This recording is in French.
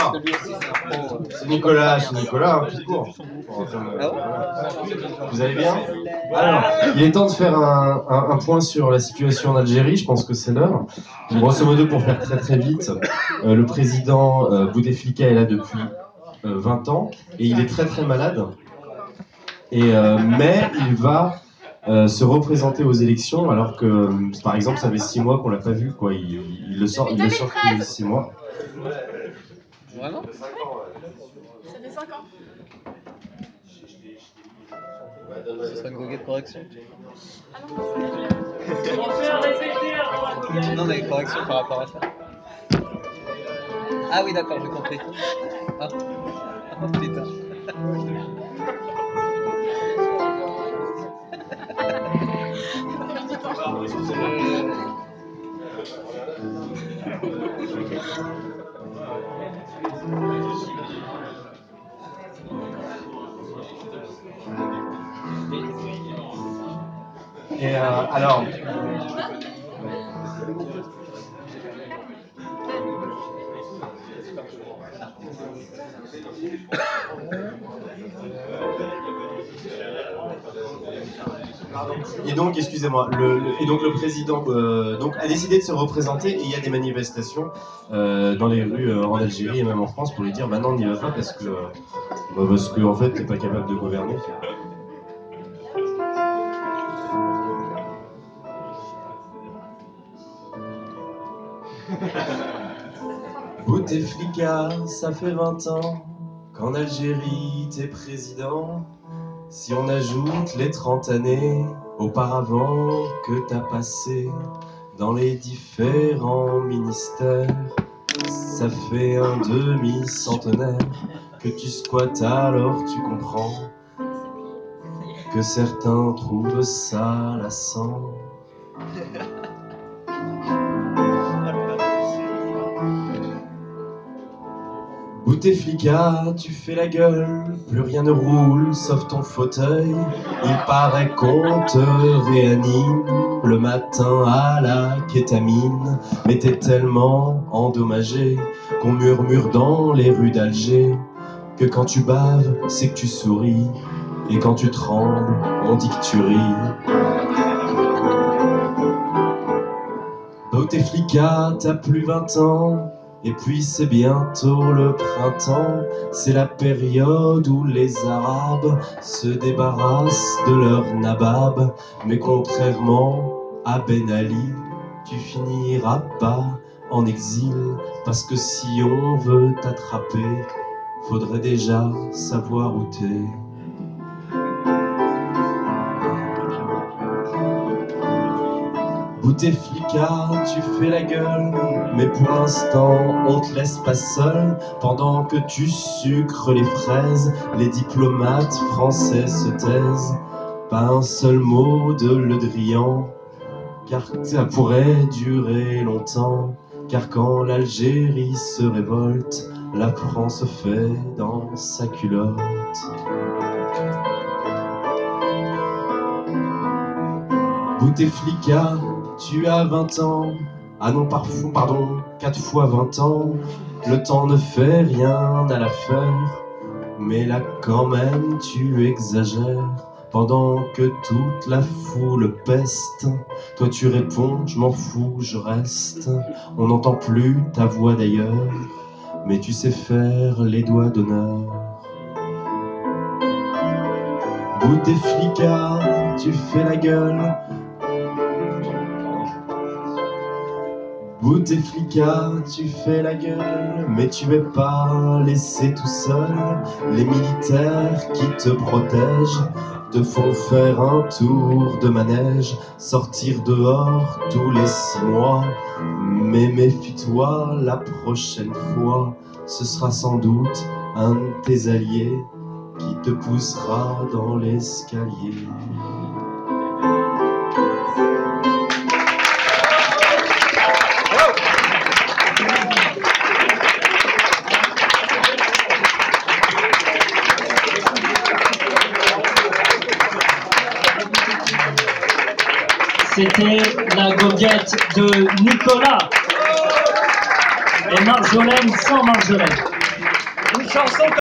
Alors, c'est Nicolas, hein, tout court. Vous allez bien? Alors, il est temps de faire un point sur la situation en Algérie, je pense que c'est l'heure. Grosso modo, pour faire très très vite, le président Bouteflika est là depuis 20 ans et il est très très malade. Mais il va se représenter aux élections alors que, par exemple, ça fait 6 mois qu'on l'a pas vu, quoi. Il le sort tous les 6 mois. Vraiment? Ça fait 5 ans. Ce serait une goguette correction. Ah non, Non mais correction par rapport à ça. Ah oui d'accord, j'ai compris. Ah. Oh putain. Et alors. Et donc, excusez-moi, le président a décidé de se représenter et il y a des manifestations dans les rues en Algérie et même en France pour lui dire bah non, on n'y va pas parce que en fait, t'es pas capable de gouverner. Bouteflika, ça fait 20 ans qu'en Algérie t'es président. Si on ajoute les 30 années auparavant que t'as passé dans les différents ministères, ça fait un demi-centenaire que tu squattes, alors tu comprends que certains trouvent ça lassant. Bouteflika, tu fais la gueule, plus rien ne roule sauf ton fauteuil. Il paraît qu'on te réanime le matin à la kétamine. Mais t'es tellement endommagé qu'on murmure dans les rues d'Alger que quand tu baves, c'est que tu souris. Et quand tu trembles, on dit que tu ris. Bouteflika, t'as plus 20 ans. Et puis c'est bientôt le printemps, c'est la période où les Arabes se débarrassent de leur nabab. Mais contrairement à Ben Ali, tu finiras pas en exil, parce que si on veut t'attraper, faudrait déjà savoir où t'es. Bouteflika, tu fais la gueule, mais pour l'instant on te laisse pas seul. Pendant que tu sucres les fraises, les diplomates français se taisent. Pas un seul mot de Le Drian, car ça pourrait durer longtemps. Car quand l'Algérie se révolte, la France fait dans sa culotte. Bouteflika, tu as 20 ans, ah non, pardon, 4 fois 20 ans, le temps ne fait rien à l'affaire, mais là quand même tu exagères, pendant que toute la foule peste, toi tu réponds, je m'en fous, je reste, on n'entend plus ta voix d'ailleurs, mais tu sais faire les doigts d'honneur. Bouteflika, tu fais la gueule. Bouteflika, tu fais la gueule, mais tu es pas laissé tout seul. Les militaires qui te protègent te font faire un tour de manège, sortir dehors tous les 6 mois. Mais méfie-toi, la prochaine fois, ce sera sans doute un de tes alliés qui te poussera dans l'escalier. C'était la goguette de Nicolas et Marjolaine sans Marjolaine. une chanson